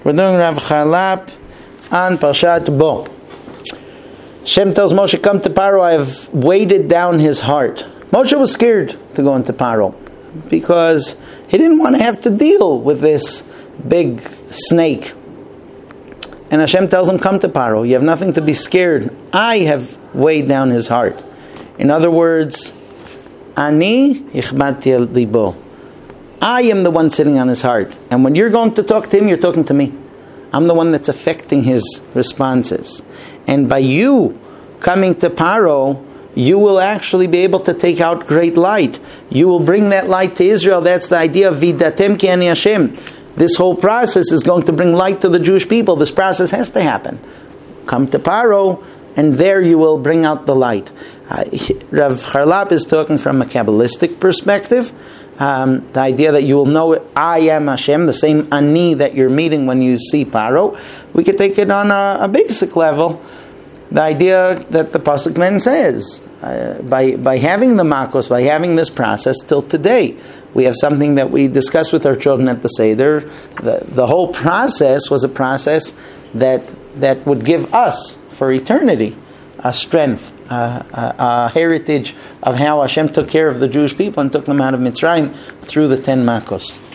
We're doing Rav Charlap on Parshat Bo. Hashem tells Moshe, come to Paro, I have weighted down his heart. Moshe was scared to go into Paro because he didn't want to have to deal with this big snake. And Hashem tells him, come to Paro, you have nothing to be scared. I have weighed down his heart. In other words, Ani ichbati el libo. I am the one sitting on his heart. And when you're going to talk to him, you're talking to me. I'm the one that's affecting his responses. And by you coming to Paro, you will actually be able to take out great light. You will bring that light to Israel. That's the idea of Vidatem ki ani Hashem. This whole process is going to bring light to the Jewish people. This process has to happen. Come to Paro, and there you will bring out the light. Rav Charlap is talking from a Kabbalistic perspective. The idea that you will know I am Hashem, the same Ani that you're meeting when you see Paro. We could take it on a basic level. The idea that the Pasuk Man says, by having the Makos, by having this process till today, we have something that we discuss with our children at the Seder. The whole process was a process that would give us, for eternity, a strength, a heritage of how Hashem took care of the Jewish people and took them out of Mitzrayim through the 10 Makos.